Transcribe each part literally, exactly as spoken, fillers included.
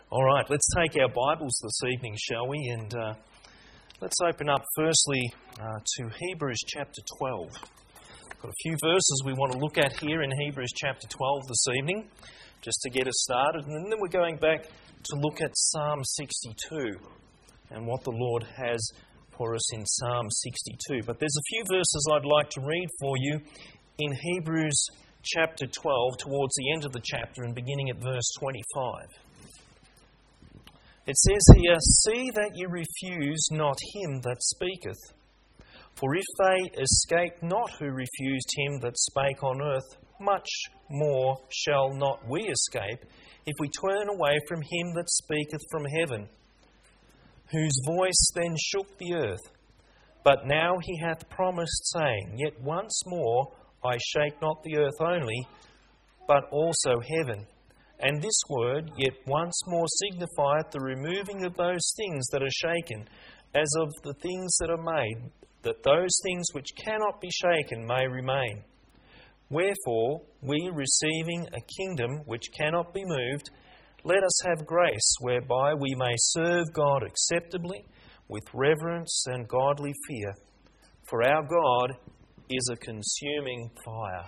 All right, let's take our Bibles this evening, shall we? And uh, let's open up firstly uh, to Hebrews chapter twelve. Got a few verses we want to look at here in Hebrews chapter twelve this evening, just to get us started. And then we're going back to look at Psalm sixty-two and what the Lord has for us in Psalm sixty-two. But there's a few verses I'd like to read for you in Hebrews chapter twelve, towards the end of the chapter and beginning at verse twenty-five. It says here, "See that you refuse not him that speaketh. For if they escape not who refused him that spake on earth, much more shall not we escape, if we turn away from him that speaketh from heaven, whose voice then shook the earth. But now he hath promised, saying, Yet once more I shake not the earth only, but also heaven. And this word, yet once more, signifieth the removing of those things that are shaken, as of the things that are made, that those things which cannot be shaken may remain. Wherefore, we receiving a kingdom which cannot be moved, let us have grace whereby we may serve God acceptably, with reverence and godly fear. For our God is a consuming fire."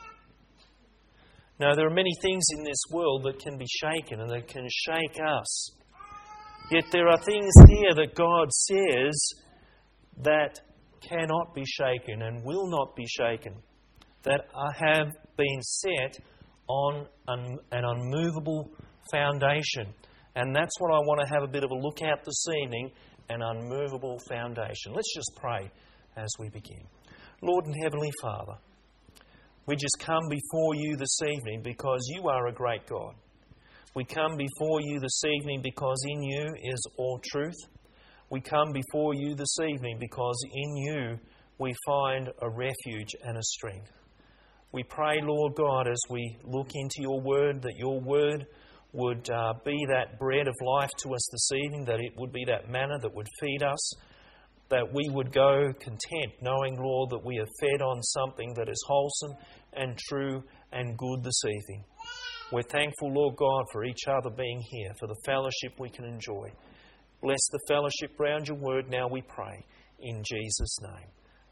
Now, there are many things in this world that can be shaken and that can shake us. Yet there are things here that God says that cannot be shaken and will not be shaken, that have been set on an, an unmovable foundation. And that's what I want to have a bit of a look at this evening, an unmovable foundation. Let's just pray as we begin. Lord and Heavenly Father, we just come before you this evening because you are a great God. We come before you this evening because in you is all truth. We come before you this evening because in you we find a refuge and a strength. We pray, Lord God, as we look into your word, that your word would uh, be that bread of life to us this evening, that it would be that manna that would feed us, that we would go content, knowing, Lord, that we are fed on something that is wholesome and true and good this evening. We're thankful, Lord God, for each other being here, for the fellowship we can enjoy. Bless the fellowship round your word now, we pray. In Jesus' name,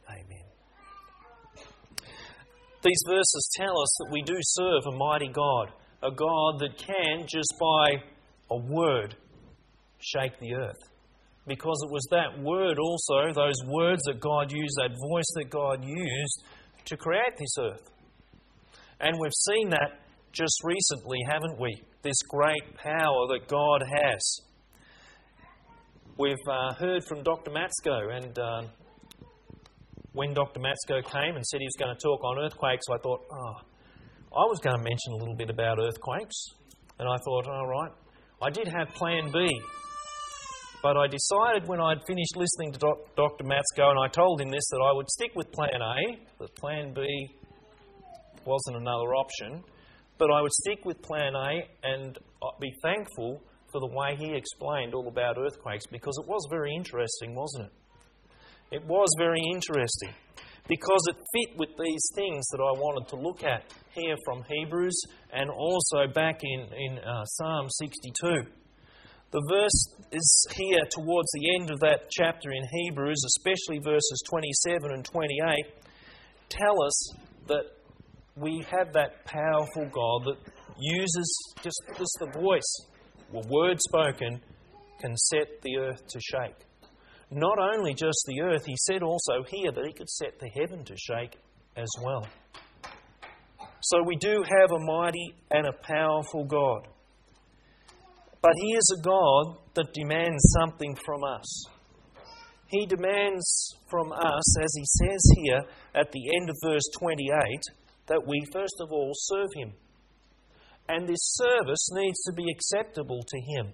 amen. These verses tell us that we do serve a mighty God, a God that can, just by a word, shake the earth. Because it was that word also, those words that God used, that voice that God used to create this earth. And we've seen that just recently, haven't we? This great power that God has. We've uh, heard from Doctor Matsko, and uh, when Doctor Matsko came and said he was going to talk on earthquakes, I thought, oh, I was going to mention a little bit about earthquakes. And I thought, all right, I did have plan B. But I decided when I'd finished listening to Doc- Doctor Matsko, and I told him this, that I would stick with plan A, that plan B wasn't another option, but I would stick with plan A and be thankful for the way he explained all about earthquakes, because it was very interesting, wasn't it? It was very interesting, because it fit with these things that I wanted to look at here from Hebrews and also back in, in uh, Psalm sixty-two. The verse is here towards the end of that chapter in Hebrews, especially verses twenty-seven and twenty-eight, tell us that we have that powerful God that uses just, just the voice, a word spoken, can set the earth to shake. Not only just the earth, he said also here that he could set the heaven to shake as well. So we do have a mighty and a powerful God. But he is a God that demands something from us. He demands from us, as he says here at the end of verse twenty-eight, that we first of all serve him. And this service needs to be acceptable to him.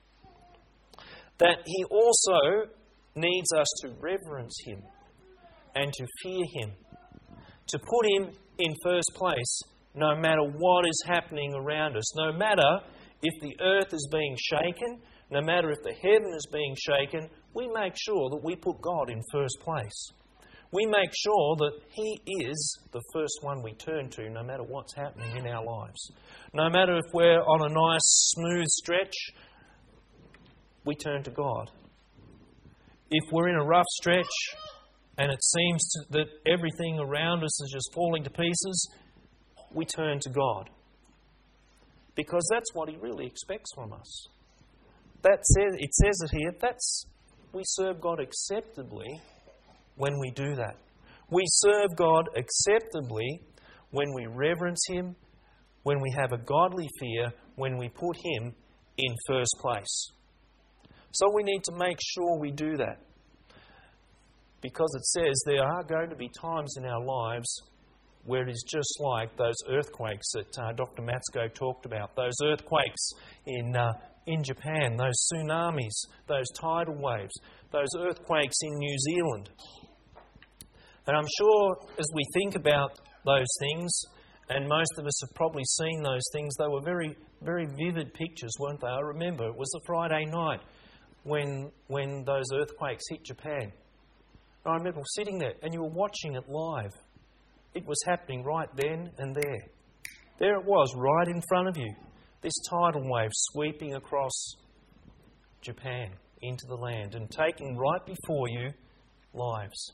That he also needs us to reverence him and to fear him. To put him in first place no matter what is happening around us, no matter if the earth is being shaken, no matter if the heaven is being shaken, we make sure that we put God in first place. We make sure that he is the first one we turn to, no matter what's happening in our lives. No matter if we're on a nice, smooth stretch, we turn to God. If we're in a rough stretch and it seems to, that everything around us is just falling to pieces, we turn to God. Because that's what He really expects from us. That says, it says it here, that's, we serve God acceptably when we do that. We serve God acceptably when we reverence Him, when we have a godly fear, when we put Him in first place. So we need to make sure we do that. Because it says there are going to be times in our lives where it is just like those earthquakes that uh, Doctor Matsko talked about. Those earthquakes in uh, in Japan, those tsunamis, those tidal waves, those earthquakes in New Zealand. And I'm sure as we think about those things, and most of us have probably seen those things, they were very, very vivid pictures, weren't they? I remember it was a Friday night when when those earthquakes hit Japan. And I remember sitting there and you were watching it live. It was happening right then and there. There it was, right in front of you. This tidal wave sweeping across Japan into the land and taking right before you lives.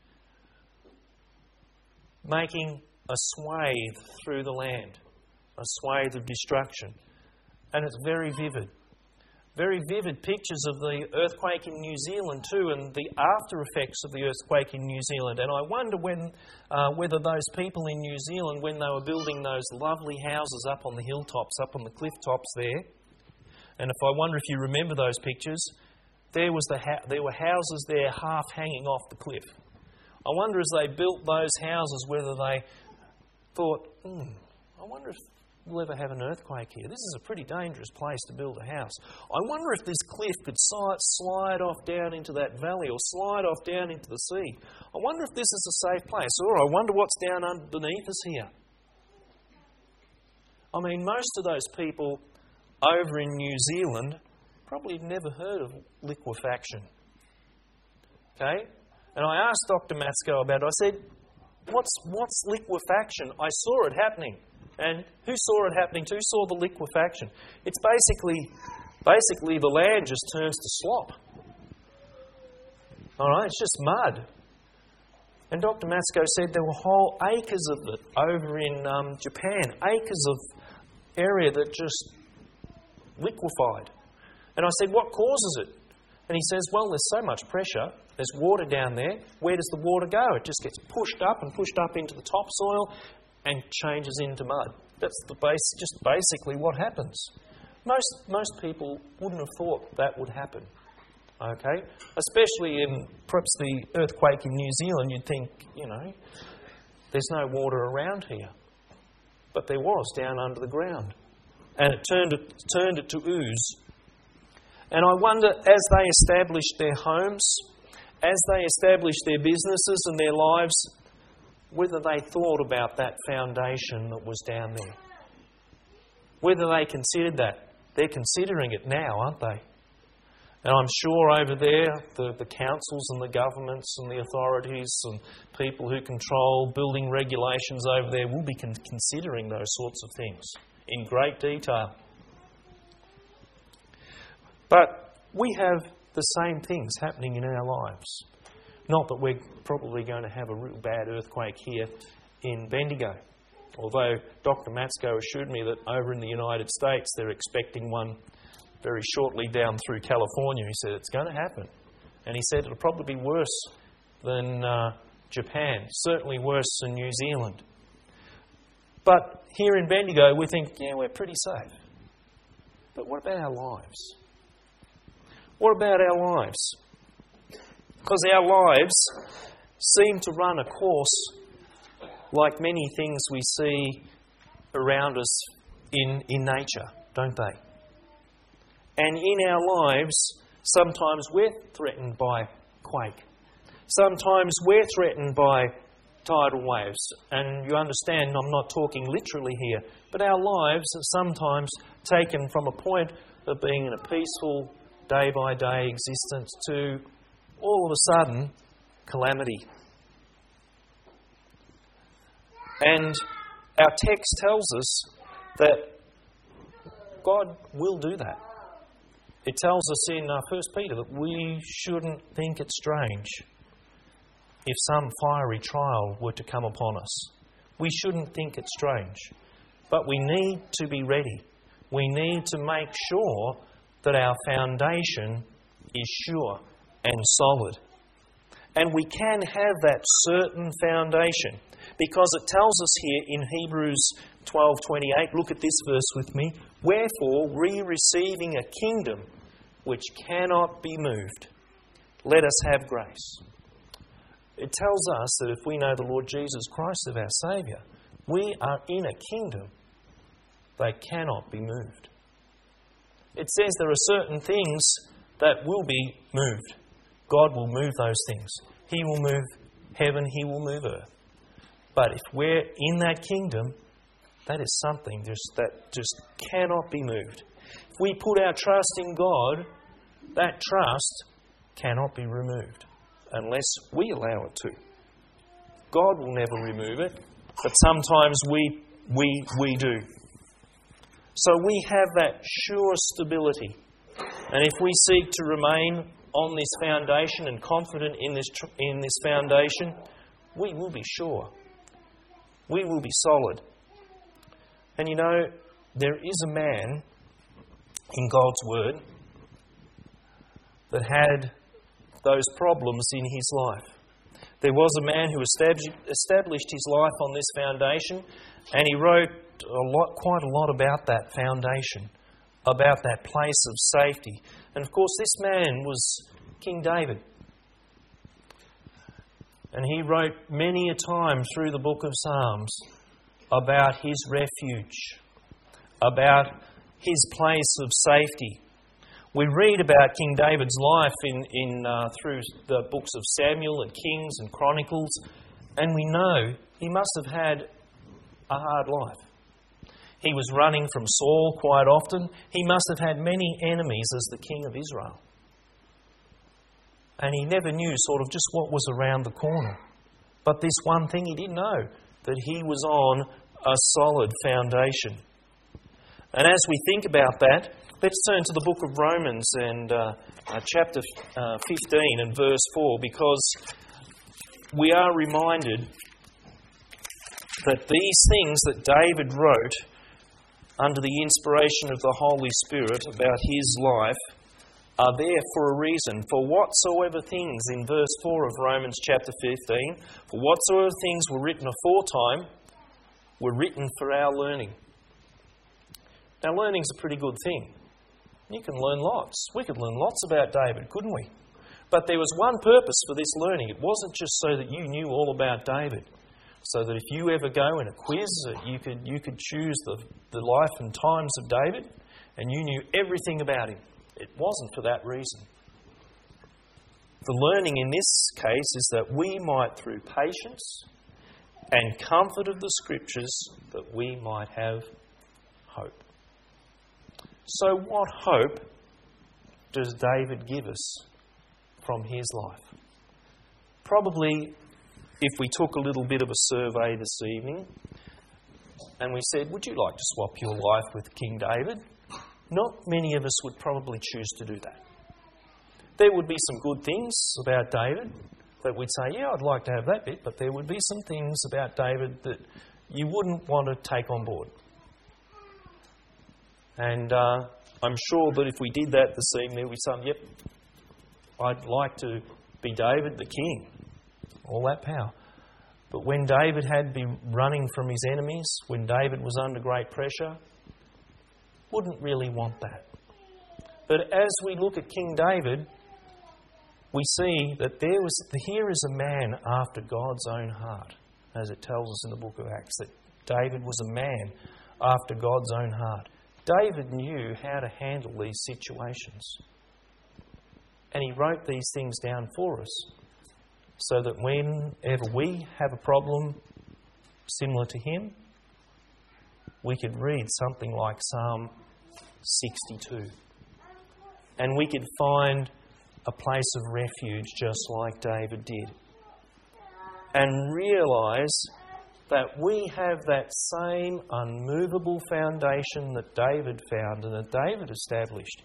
Making a swathe through the land, a swathe of destruction. And it's very vivid. Very vivid pictures of the earthquake in New Zealand too, and the after effects of the earthquake in New Zealand. And I wonder when, uh, whether those people in New Zealand, when they were building those lovely houses up on the hilltops, up on the cliff tops there, and if I wonder if you remember those pictures, there was the ha- there were houses there half hanging off the cliff. I wonder as they built those houses whether they thought, hmm, I wonder if we'll ever have an earthquake here. This is a pretty dangerous place to build a house. I wonder if this cliff could slide off down into that valley or slide off down into the sea. I wonder if this is a safe place. Or I wonder what's down underneath us here. I mean, most of those people over in New Zealand probably have never heard of liquefaction. Okay? And I asked Doctor Matsko about it. I said, what's, what's liquefaction? I saw it happening. And who saw it happening? Who saw the liquefaction? It's basically, basically the land just turns to slop. All right, it's just mud. And Doctor Matsko said there were whole acres of it over in um, Japan, acres of area that just liquefied. And I said, what causes it? And he says, well, there's so much pressure. There's water down there. Where does the water go? It just gets pushed up and pushed up into the topsoil and changes into mud. That's the base, just basically what happens. Most most people wouldn't have thought that would happen. Okay? Especially in perhaps the earthquake in New Zealand, you'd think, you know, there's no water around here. But there was down under the ground. And it turned it, turned it to ooze. And I wonder, as they established their homes, as they established their businesses and their lives, whether they thought about that foundation that was down there. Whether they considered that. They're considering it now, aren't they? And I'm sure over there, the, the councils and the governments and the authorities and people who control building regulations over there will be con- considering those sorts of things in great detail. But we have the same things happening in our lives. Not that we're probably going to have a real bad earthquake here in Bendigo. Although Doctor Matsko assured me that over in the United States they're expecting one very shortly down through California. He said it's going to happen. And he said it'll probably be worse than uh, Japan, certainly worse than New Zealand. But here in Bendigo we think, yeah, we're pretty safe. But what about our lives? What about our lives? Because our lives seem to run a course like many things we see around us in, in nature, don't they? And in our lives, sometimes we're threatened by quake. Sometimes we're threatened by tidal waves. And you understand, I'm not talking literally here, but our lives are sometimes taken from a point of being in a peaceful, day-by-day existence to all of a sudden, calamity. And our text tells us that God will do that. It tells us in uh, First Peter that we shouldn't think it strange if some fiery trial were to come upon us. We shouldn't think it strange. But we need to be ready. We need to make sure that our foundation is sure and solid. And we can have that certain foundation because it tells us here in Hebrews twelve twenty-eight, look at this verse with me. Wherefore, we receiving a kingdom which cannot be moved, let us have grace. It tells us that if we know the Lord Jesus Christ as our Saviour, we are in a kingdom that cannot be moved. It says there are certain things that will be moved. God will move those things. He will move heaven, He will move earth. But if we're in that kingdom, that is something just, that just cannot be moved. If we put our trust in God, that trust cannot be removed unless we allow it to. God will never remove it, but sometimes we we we do. So we have that sure stability. And if we seek to remain on this foundation and confident in this in this foundation, we will be sure. We will be solid. And you know, there is a man in God's Word that had those problems in his life. There was a man who established his life on this foundation, and he wrote a lot, quite a lot about that foundation, about that place of safety. And of course, this man was King David. And he wrote many a time through the book of Psalms about his refuge, about his place of safety. We read about King David's life in, in uh, through the books of Samuel and Kings and Chronicles, and we know he must have had a hard life. He was running from Saul quite often. He must have had many enemies as the king of Israel. And he never knew sort of just what was around the corner. But this one thing he did know, that he was on a solid foundation. And as we think about that, let's turn to the book of Romans and uh, uh, chapter uh, fifteen and verse four, because we are reminded that these things that David wrote under the inspiration of the Holy Spirit about his life are there for a reason. For whatsoever things, in verse four of Romans chapter fifteen, for whatsoever things were written aforetime were written for our learning. Now, learning's a pretty good thing. You can learn lots. We could learn lots about David, couldn't we? But there was one purpose for this learning. It wasn't just so that you knew all about David, so that if you ever go in a quiz, you could you could choose the, the life and times of David, and you knew everything about him. It wasn't for that reason. The learning in this case is that we might, through patience and comfort of the Scriptures, that we might have hope. So what hope does David give us from his life? Probably, if we took a little bit of a survey this evening and we said, would you like to swap your life with King David? Not many of us would probably choose to do that. There would be some good things about David that we'd say, yeah, I'd like to have that bit, but there would be some things about David that you wouldn't want to take on board. And uh, I'm sure that if we did that this evening, we'd say, yep, I'd like to be David the king. All that power. But when David had been running from his enemies, when David was under great pressure, wouldn't really want that. But as we look at King David, we see that there was here is a man after God's own heart, as it tells us in the book of Acts, that David was a man after God's own heart. David knew how to handle these situations. And he wrote these things down for us so that whenever we have a problem similar to him, we could read something like Psalm sixty-two. And we could find a place of refuge just like David did. And realise that we have that same unmovable foundation that David found and that David established.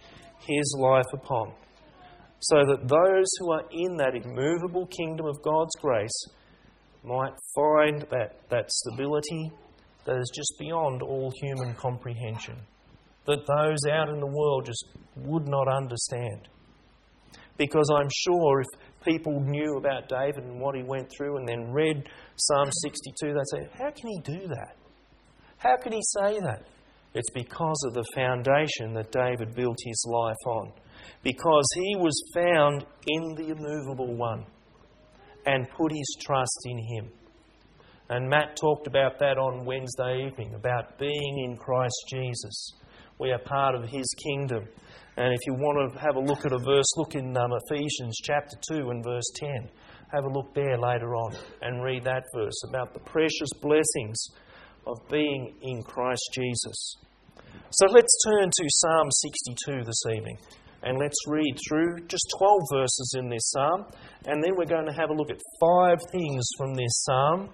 his life upon, so that those who are in that immovable kingdom of God's grace might find that, that stability that is just beyond all human comprehension, that those out in the world just would not understand. Because I'm sure if people knew about David and what he went through and then read Psalm sixty-two, they'd say, how can he do that? How can he say that? It's because of the foundation that David built his life on. Because he was found in the immovable one and put his trust in him. And Matt talked about that on Wednesday evening, about being in Christ Jesus. We are part of his kingdom. And if you want to have a look at a verse, look in um, Ephesians chapter two and verse ten. Have a look there later on and read that verse about the precious blessings of being in Christ Jesus. So let's turn to Psalm sixty-two this evening. And let's read through just twelve verses in this psalm. And then we're going to have a look at five things from this psalm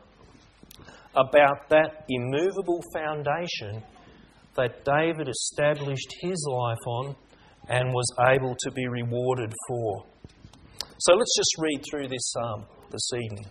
about that immovable foundation that David established his life on and was able to be rewarded for. So let's just read through this psalm this evening.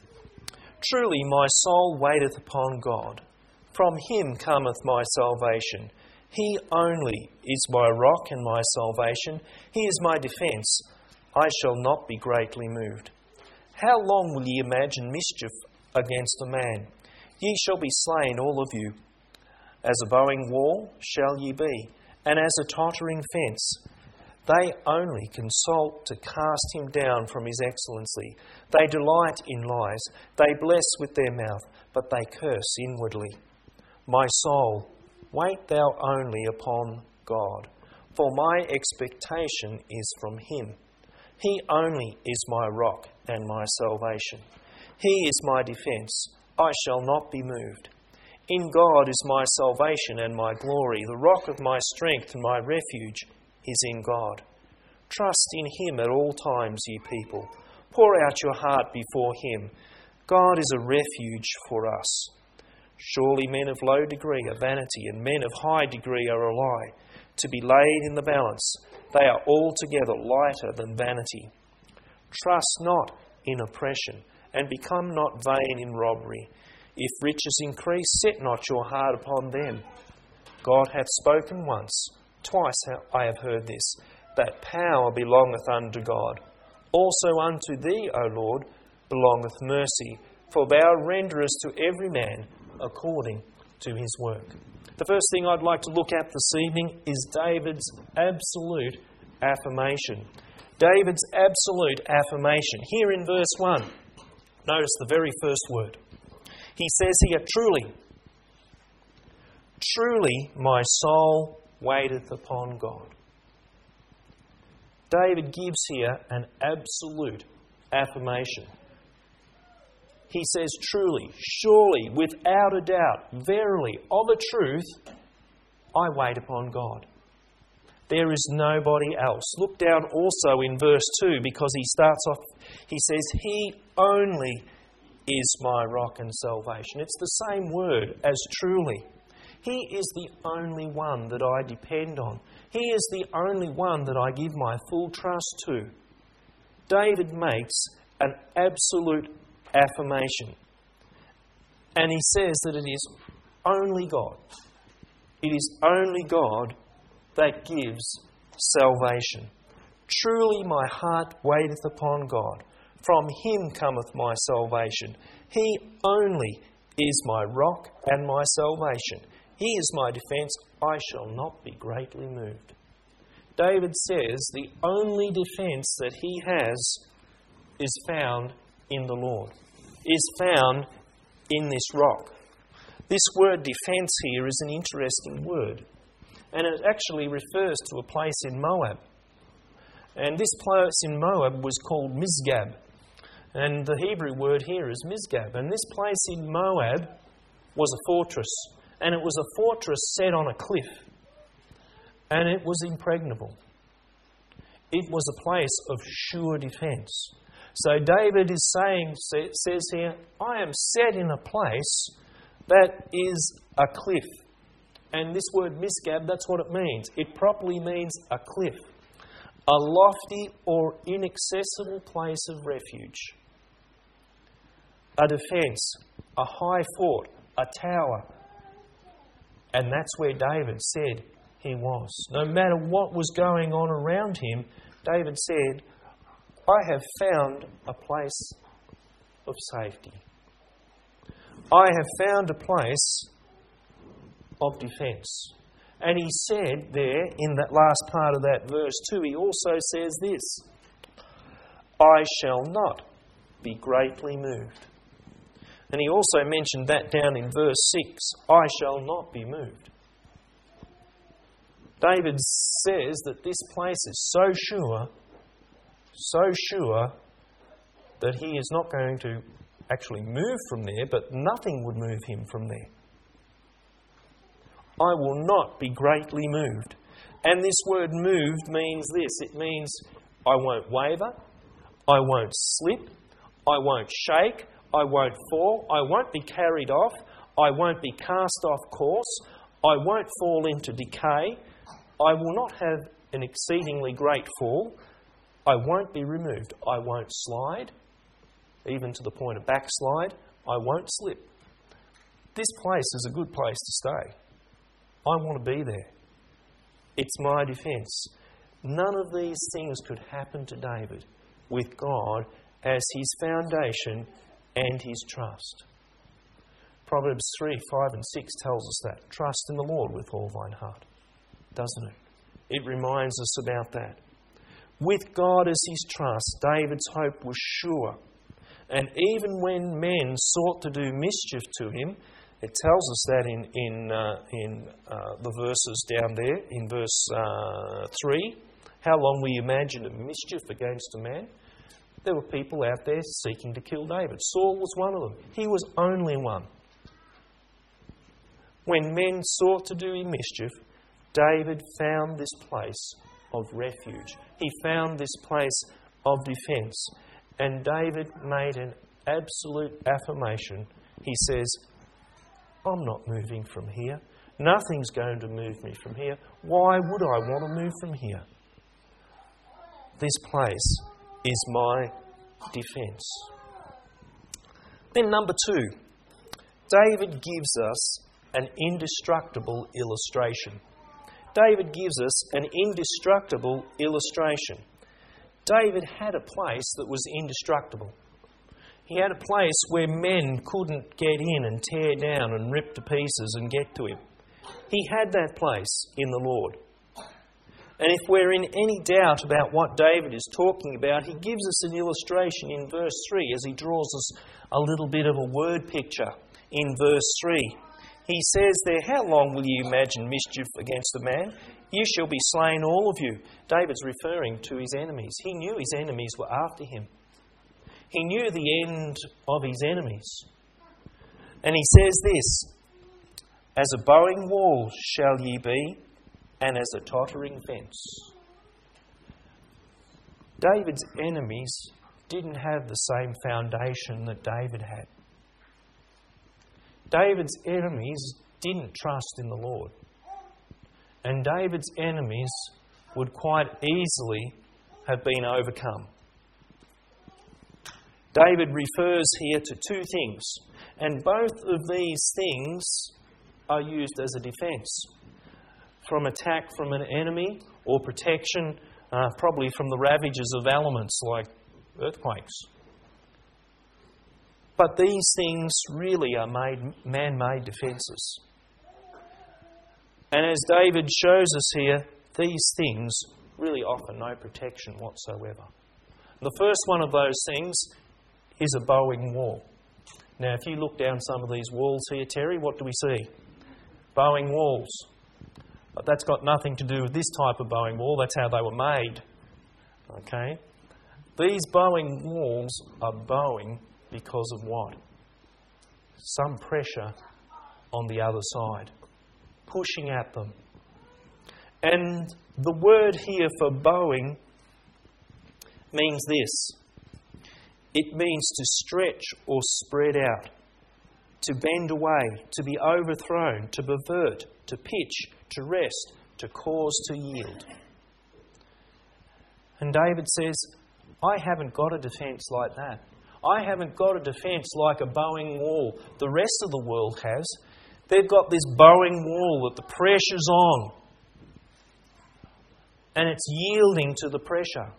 Truly my soul waiteth upon God. From him cometh my salvation. He only is my rock and my salvation. He is my defence. I shall not be greatly moved. How long will ye imagine mischief against a man? Ye shall be slain, all of you. As a bowing wall shall ye be, and as a tottering fence. They only consult to cast him down from his excellency. They delight in lies. They bless with their mouth, but they curse inwardly. My soul, wait thou only upon God, for my expectation is from him. He only is my rock and my salvation. He is my defence. I shall not be moved. In God is my salvation and my glory. The rock of my strength and my refuge is in God. Trust in him at all times, ye people. Pour out your heart before him. God is a refuge for us. Surely men of low degree are vanity, and men of high degree are a lie. To be laid in the balance, they are altogether lighter than vanity. Trust not in oppression, and become not vain in robbery. If riches increase, set not your heart upon them. God hath spoken once, twice I have heard this, that power belongeth unto God. Also unto thee, O Lord, belongeth mercy, for thou renderest to every man according to his work. The first thing I'd like to look at this evening is David's absolute affirmation. David's absolute affirmation. Here in verse one, notice the very first word. He says here, truly, truly my soul waiteth upon God. David gives here an absolute affirmation. He says, truly, surely, without a doubt, verily, of a truth, I wait upon God. There is nobody else. Look down also in verse two, because he starts off, he says, He only is my rock and salvation. It's the same word as truly. He is the only one that I depend on. He is the only one that I give my full trust to. David makes an absolute affirmation. And he says that it is only God. It is only God that gives salvation. Truly my heart waiteth upon God. From him cometh my salvation. He only is my rock and my salvation. He is my defence. I shall not be greatly moved. David says the only defence that he has is found in the Lord, is found in this rock. This word defence here is an interesting word, and it actually refers to a place in Moab. And this place in Moab was called Misgab, and the Hebrew word here is Misgab. And this place in Moab was a fortress, and it was a fortress set on a cliff, and it was impregnable. It was a place of sure defence. So David is saying, says here, I am set in a place that is a cliff. And this word Misgab, that's what it means. It properly means a cliff. a lofty or inaccessible place of refuge, a defence, a high fort, a tower. And that's where David said he was. No matter what was going on around him, David said, I have found a place of safety. I have found a place of defence. And he said there, in that last part of that verse too, he also says this, I shall not be greatly moved. And he also mentioned that down in verse six, I shall not be moved. David says that this place is so sure, so sure, that he is not going to actually move from there, but nothing would move him from there. I will not be greatly moved. And this word moved means this. It means I won't waver, I won't slip, I won't shake, I won't fall, I won't be carried off, I won't be cast off course, I won't fall into decay, I will not have an exceedingly great fall, I won't be removed, I won't slide, even to the point of backslide, I won't slip. This place is a good place to stay. I want to be there. It's my defence. None of these things could happen to David with God as his foundation and his trust. Proverbs three, five and six tells us that. Trust in the Lord with all thine heart. Doesn't it? It reminds us about that. With God as his trust, David's hope was sure. And even when men sought to do mischief to him, it tells us that in in, uh, in uh, the verses down there, in verse uh, three. How long will you imagine a mischief against a man? There were people out there seeking to kill David. Saul was one of them. He was only one. When men sought to do him mischief, David found this place of refuge. He found this place of defence. And David made an absolute affirmation. He says, I'm not moving from here. Nothing's going to move me from here. Why would I want to move from here? This place is my defence. Then number two, David gives us an indestructible illustration. David gives us an indestructible illustration. David had a place that was indestructible. He had a place where men couldn't get in and tear down and rip to pieces and get to him. He had that place in the Lord. And if we're in any doubt about what David is talking about, he gives us an illustration in verse three as he draws us a little bit of a word picture in verse three. He says there, how long will you imagine mischief against a man? You shall be slain, all of you. David's referring to his enemies. He knew his enemies were after him. He knew the end of his enemies. And he says this, as a bowing wall shall ye be, and as a tottering fence. David's enemies didn't have the same foundation that David had. David's enemies didn't trust in the Lord. And David's enemies would quite easily have been overcome. David refers here to two things, and both of these things are used as a defence. From attack from an enemy, or protection uh, probably from the ravages of elements like earthquakes. But these things really are made man-made defences. And as David shows us here, these things really offer no protection whatsoever. The first one of those things is a bowing wall. Now, if you look down some of these walls here, Terry, what do we see? Bowing walls. But that's got nothing to do with this type of bowing wall. That's how they were made. Okay? These bowing walls are bowing because of what? Some pressure on the other side, pushing at them. And the word here for bowing means this. It means to stretch or spread out, to bend away, to be overthrown, to pervert, to pitch, to rest, to cause to yield. And David says, I haven't got a defence like that. I haven't got a defence like a bowing wall the rest of the world has. They've got this bowing wall that the pressure's on. And it's yielding to the pressure.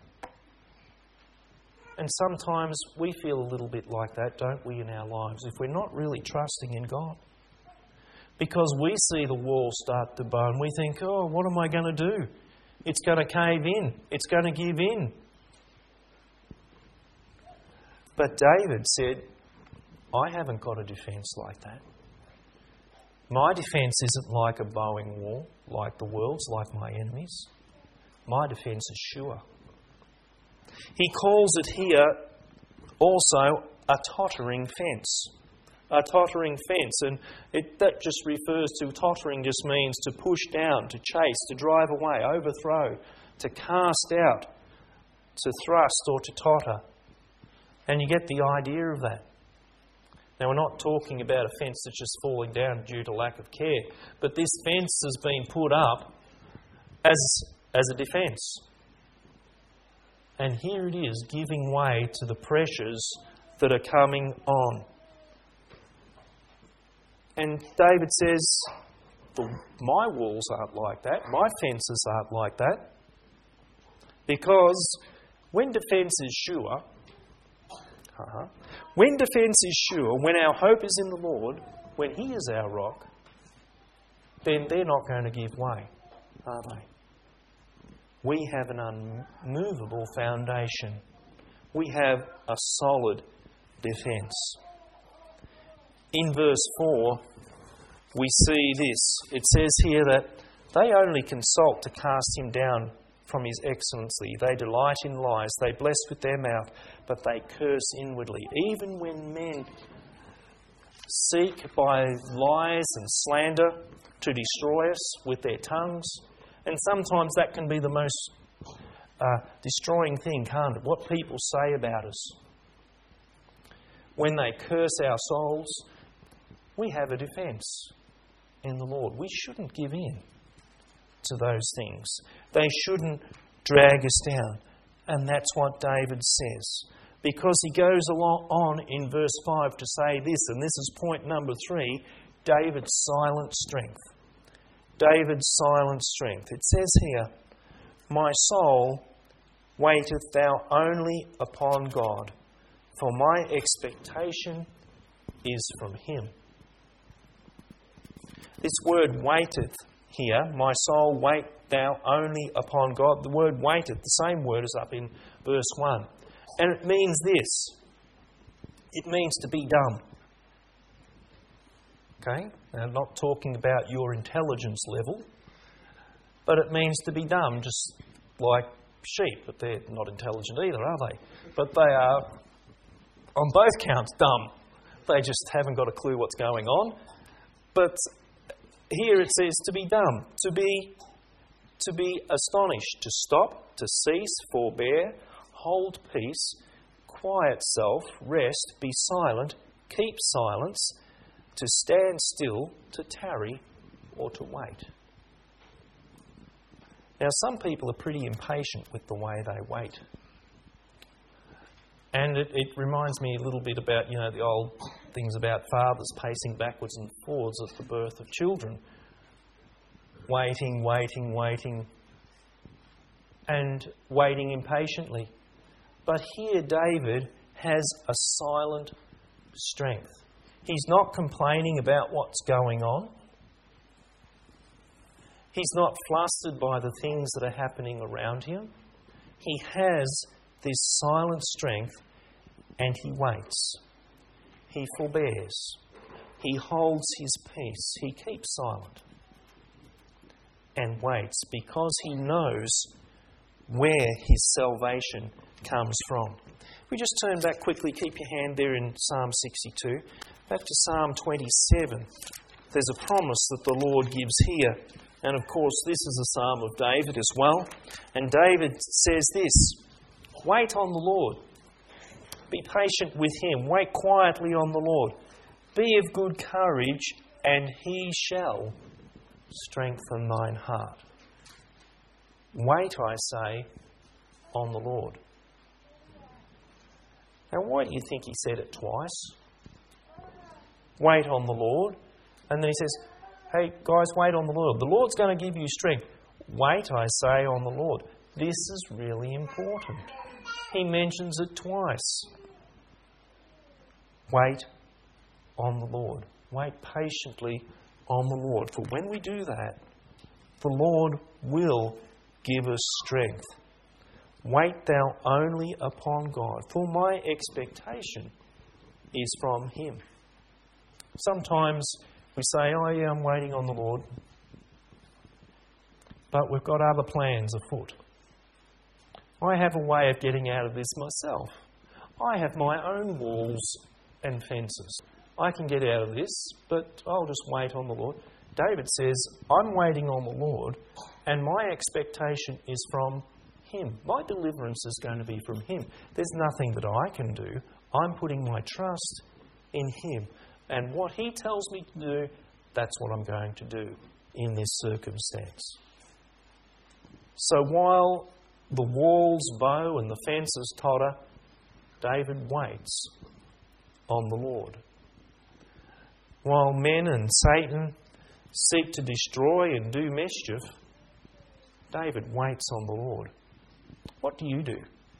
And sometimes we feel a little bit like that, don't we, in our lives, if we're not really trusting in God. Because we see the wall start to bow and we think, oh, what am I going to do? It's going to cave in. It's going to give in. But David said, I haven't got a defence like that. My defence isn't like a bowing wall, like the world's, like my enemies. My defence is sure. He calls it here also a tottering fence. A tottering fence. And it, that just refers to, tottering just means to push down, to chase, to drive away, overthrow, to cast out, to thrust or to totter. And you get the idea of that. Now, we're not talking about a fence that's just falling down due to lack of care, but this fence has been put up as, as a defence. And here it is, giving way to the pressures that are coming on. And David says, my walls aren't like that, my fences aren't like that. Because when defence is sure, uh-huh, when defence is sure, when our hope is in the Lord, when He is our rock, then they're not going to give way, are they? We have an unmovable foundation. We have a solid defence. In verse four, we see this. It says here that they only consult to cast Him down from His excellency. They delight in lies. They bless with their mouth, but they curse inwardly. Even when men seek by lies and slander to destroy us with their tongues, and sometimes that can be the most uh, destroying thing, can't it? What people say about us. When they curse our souls, we have a defence in the Lord. We shouldn't give in to those things. They shouldn't drag us down. And that's what David says. Because he goes along on in verse five to say this, and this is point number three, David's silent strength. David's silent strength. It says here, my soul waiteth thou only upon God, for my expectation is from Him. This word waiteth here, my soul wait thou only upon God. The word waiteth, the same word is up in verse one. And it means this. It means to be dumb. Okay? Now, I'm not talking about your intelligence level, but it means to be dumb, just like sheep. But they're not intelligent either, are they? But they are, on both counts, dumb. They just haven't got a clue what's going on. But here it says to be dumb, to be, to be astonished, to stop, to cease, forbear, hold peace, quiet self, rest, be silent, keep silence, to stand still, to tarry, or to wait. Now, some people are pretty impatient with the way they wait. And it, it reminds me a little bit about, you know, the old things about fathers pacing backwards and forwards at the birth of children. Waiting, waiting, waiting, and waiting impatiently. But here David has a silent strength. He's not complaining about what's going on. He's not flustered by the things that are happening around him. He has this silent strength and he waits. He forbears. He holds his peace. He keeps silent and waits because he knows where his salvation comes from. We just turn back quickly, keep your hand there in Psalm sixty-two. Back to Psalm twenty-seven. There's a promise that the Lord gives here. And of course, this is a psalm of David as well. And David says this, wait on the Lord. Be patient with Him. Wait quietly on the Lord. Be of good courage, and He shall strengthen thine heart. Wait, I say, on the Lord. Now, why do you think he said it twice? Wait on the Lord. And then he says, hey, guys, wait on the Lord. The Lord's going to give you strength. Wait, I say, on the Lord. This is really important. He mentions it twice. Wait on the Lord. Wait patiently on the Lord. For when we do that, the Lord will give us strength. Wait thou only upon God, for my expectation is from Him. Sometimes we say, oh yeah, I'm waiting on the Lord. But we've got other plans afoot. I have a way of getting out of this myself. I have my own walls and fences. I can get out of this, but I'll just wait on the Lord. David says, I'm waiting on the Lord, and my expectation is from Him. My deliverance is going to be from Him. There's nothing that I can do. I'm putting my trust in Him. And what He tells me to do, that's what I'm going to do in this circumstance. So while the walls bow and the fences totter, David waits on the Lord. While men and Satan seek to destroy and do mischief, David waits on the Lord. What do you do?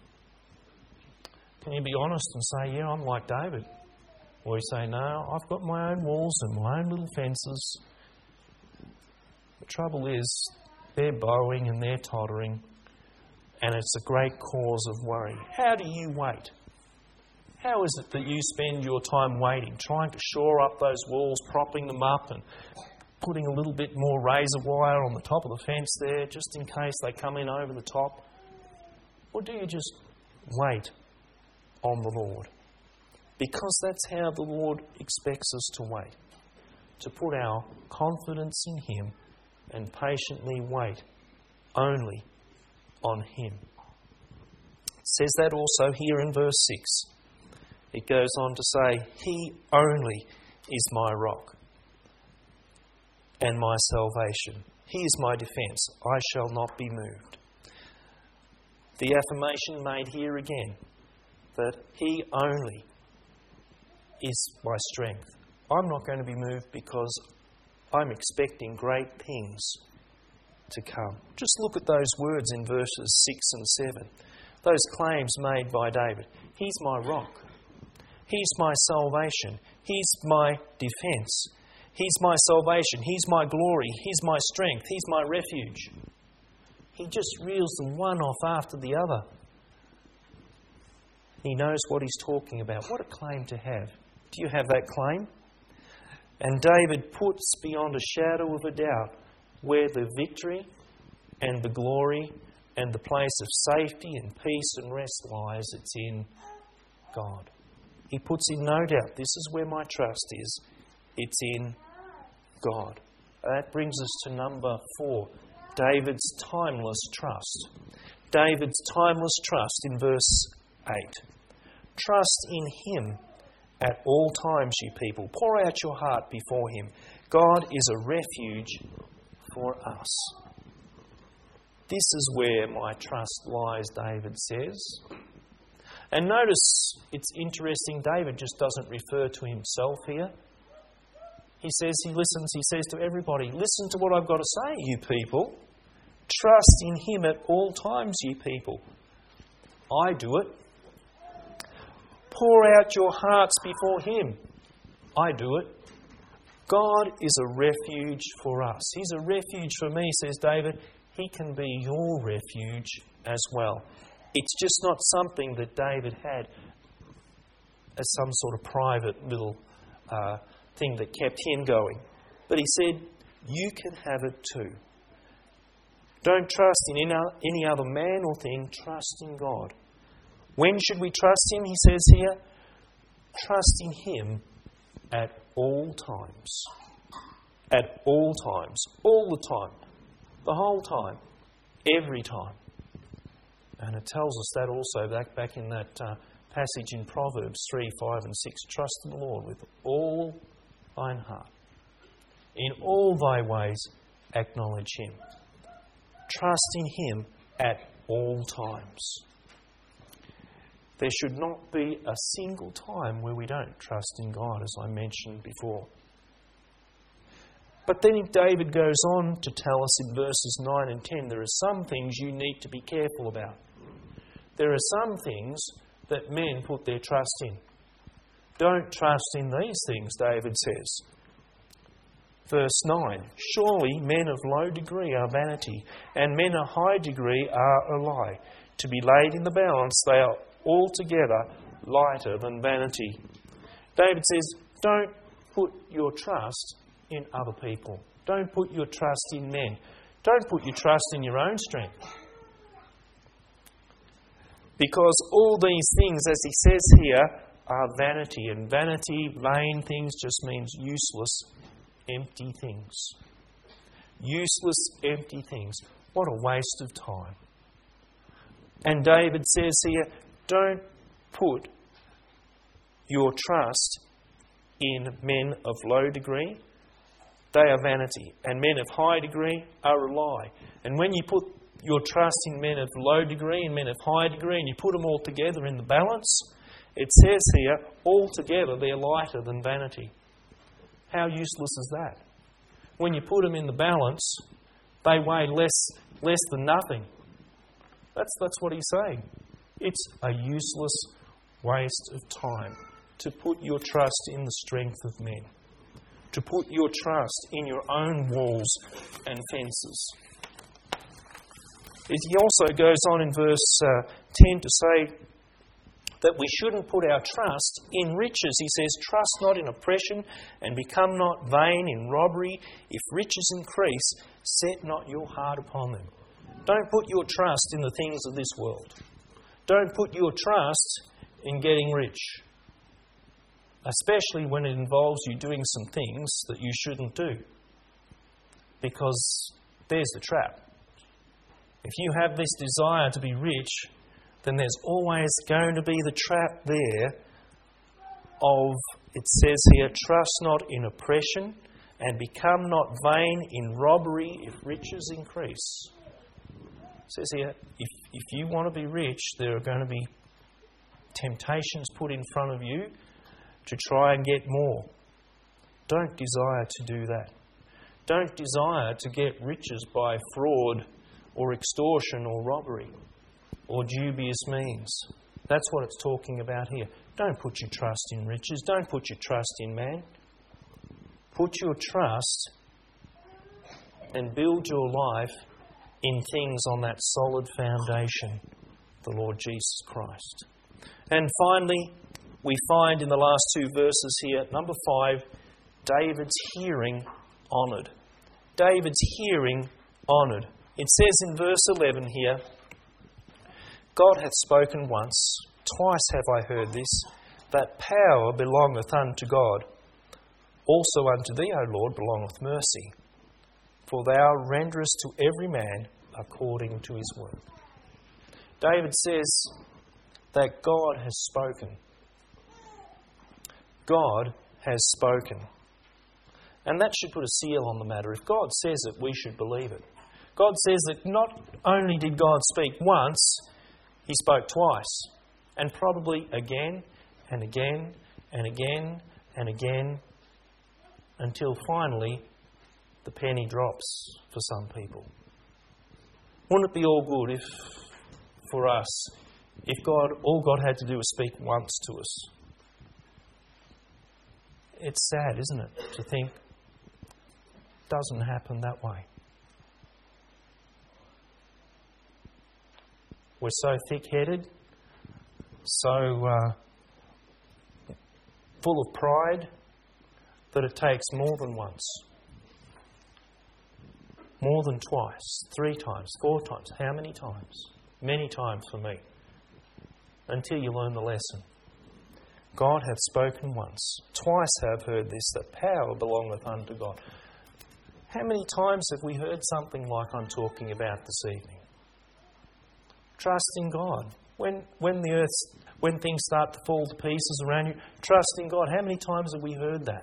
Can you be honest and say, yeah, I'm like David? Or you say, no, I've got my own walls and my own little fences. The trouble is, they're bowing and they're tottering, and it's a great cause of worry. How do you wait? How is it that you spend your time waiting, trying to shore up those walls, propping them up and putting a little bit more razor wire on the top of the fence there, just in case they come in over the top? Or do you just wait on the Lord? Because that's how the Lord expects us to wait. To put our confidence in Him and patiently wait only on Him. It says that also here in verse six. It goes on to say, He only is my rock and my salvation. He is my defence. I shall not be moved. The affirmation made here again that He only is my strength. I'm not going to be moved because I'm expecting great things to come. Just look at those words in verses six and seven. Those claims made by David. He's my rock. He's my salvation. He's my defence. He's my salvation. He's my glory. He's my strength. He's my refuge. He just reels them one off after the other. He knows what he's talking about. What a claim to have. Do you have that claim? And David puts beyond a shadow of a doubt where the victory and the glory and the place of safety and peace and rest lies. It's in God. He puts in no doubt, this is where my trust is. It's in God. That brings us to number four, David's timeless trust. David's timeless trust in verse eight. Trust in Him at all times, you people. Pour out your heart before Him. God is a refuge for us. This is where my trust lies, David says. And notice, it's interesting, David just doesn't refer to himself here. He says, he listens, he says to everybody, listen to what I've got to say, you people. Trust in Him at all times, you people. I do it. Pour out your hearts before Him. I do it. God is a refuge for us. He's a refuge for me, says David. He can be your refuge as well. It's just not something that David had as some sort of private little uh, thing that kept him going. But he said, you can have it too. Don't trust in any other man or thing. Trust in God. When should we trust Him? He says here, trust in Him at all times. At all times. All the time. The whole time. Every time. And it tells us that also back, back in that uh, passage in Proverbs three, five and six. Trust in the Lord with all thine heart. In all thy ways acknowledge Him. Trust in Him at all times. There should not be a single time where we don't trust in God, as I mentioned before. But then David goes on to tell us in verses nine and ten, there are some things you need to be careful about. There are some things that men put their trust in. Don't trust in these things, David says. Verse nine, surely men of low degree are vanity, and men of high degree are a lie. To be laid in the balance, they are altogether lighter than vanity. David says, don't put your trust in other people. Don't put your trust in men. Don't put your trust in your own strength. Because all these things, as he says here, are vanity. And vanity, vain things, just means useless, empty things. Useless, empty things. What a waste of time. And David says here, don't put your trust in men of low degree. They are vanity. And men of high degree are a lie. And when you put your trust in men of low degree and men of high degree, and you put them all together in the balance, it says here, altogether they're lighter than vanity. How useless is that? When you put them in the balance, they weigh less, less than nothing. That's, that's what he's saying. It's a useless waste of time to put your trust in the strength of men, to put your trust in your own walls and fences. He also goes on in verse uh, ten to say that we shouldn't put our trust in riches. He says, trust not in oppression and become not vain in robbery. If riches increase, set not your heart upon them. Don't put your trust in the things of this world. Don't put your trust in getting rich, especially when it involves you doing some things that you shouldn't do. Because there's the trap. If you have this desire to be rich, then there's always going to be the trap there of, it says here, trust not in oppression and become not vain in robbery if riches increase. It says here, if, if you want to be rich, there are going to be temptations put in front of you to try and get more. Don't desire to do that. Don't desire to get riches by fraud or extortion or robbery or dubious means. That's what it's talking about here. Don't put your trust in riches. Don't put your trust in man. Put your trust and build your life in things on that solid foundation, the Lord Jesus Christ. And finally, we find in the last two verses here, number five, David's hearing honoured. David's hearing honoured. It says in verse eleven here, God hath spoken once, twice have I heard this, that power belongeth unto God. Also unto thee, O Lord, belongeth mercy. For thou renderest to every man according to his work. David says that God has spoken. God has spoken. And that should put a seal on the matter. If God says it, we should believe it. God says that not only did God speak once, He spoke twice. And probably again and again and again and again until finally the penny drops for some people. Wouldn't it be all good if, for us, if God, all God had to do was speak once to us? It's sad, isn't it, to think it doesn't happen that way. We're so thick-headed, so uh, full of pride, that it takes more than once. More than twice, three times, four times. How many times? Many times for me. Until you learn the lesson. God hath spoken once. Twice have heard this, that power belongeth unto God. How many times have we heard something like I'm talking about this evening? Trust in God. When when the earth, when things start to fall to pieces around you, trust in God. How many times have we heard that?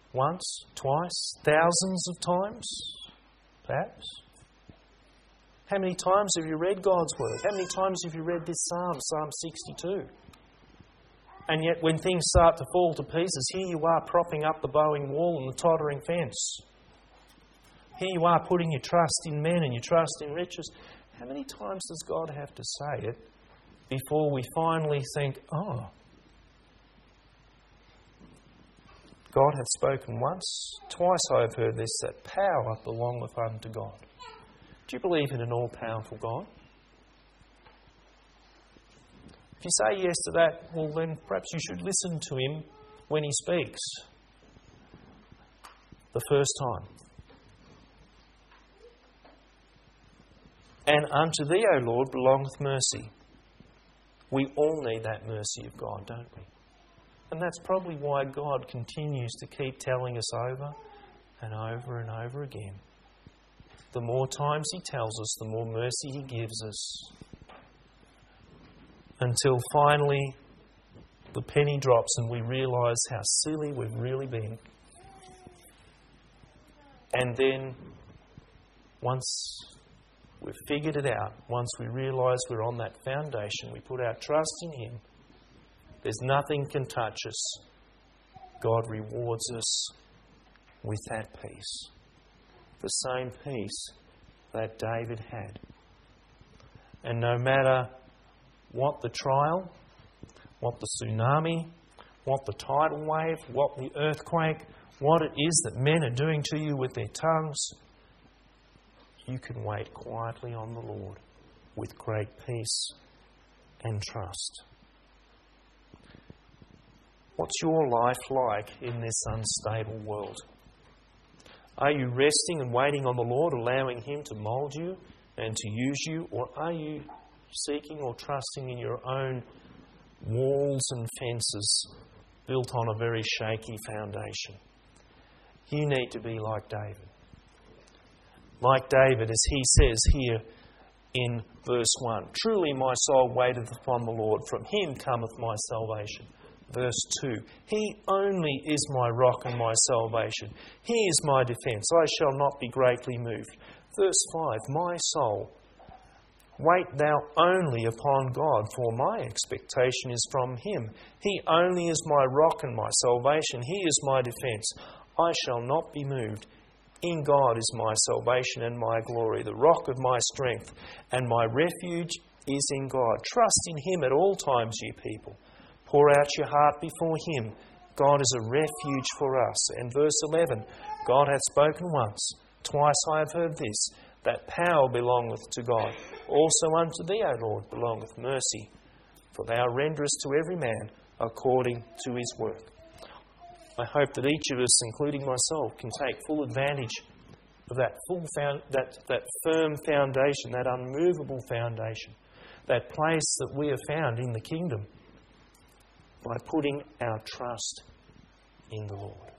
Once, twice, thousands of times, perhaps. How many times have you read God's Word? How many times have you read this Psalm, Psalm sixty-two? And yet when things start to fall to pieces, here you are propping up the bowing wall and the tottering fence. Here you are putting your trust in men and your trust in riches. How many times does God have to say it before we finally think, oh, God hath spoken once, twice I have heard this, that power belongeth unto God. Do you believe in an all-powerful God? If you say yes to that, well then perhaps you should listen to Him when He speaks the first time. And unto Thee, O Lord, belongeth mercy. We all need that mercy of God, don't we? And that's probably why God continues to keep telling us over and over and over again. The more times He tells us, the more mercy He gives us. Until finally the penny drops and we realise how silly we've really been. And then once we've figured it out, once we realise we're on that foundation, we put our trust in Him, there's nothing can touch us. God rewards us with that peace. The same peace that David had. And no matter what the trial, what the tsunami, what the tidal wave, what the earthquake, what it is that men are doing to you with their tongues, you can wait quietly on the Lord with great peace and trust. What's your life like in this unstable world? Are you resting and waiting on the Lord, allowing Him to mould you and to use you? Or are you seeking or trusting in your own walls and fences built on a very shaky foundation? You need to be like David. Like David, as he says here in verse one, truly my soul waiteth upon the Lord, from Him cometh my salvation. Verse two, He only is my rock and my salvation. He is my defence, I shall not be greatly moved. Verse five, my soul, wait thou only upon God, for my expectation is from Him. He only is my rock and my salvation. He is my defence, I shall not be moved. In God is my salvation and my glory, the rock of my strength, and my refuge is in God. Trust in Him at all times, ye people. Pour out your heart before Him. God is a refuge for us. And verse eleven, God hath spoken once, twice I have heard this, that power belongeth to God. Also unto Thee, O Lord, belongeth mercy, for Thou renderest to every man according to his work. I hope that each of us, including myself, can take full advantage of that full found, that, that firm foundation, that unmovable foundation, that place that we have found in the kingdom, by putting our trust in the Lord.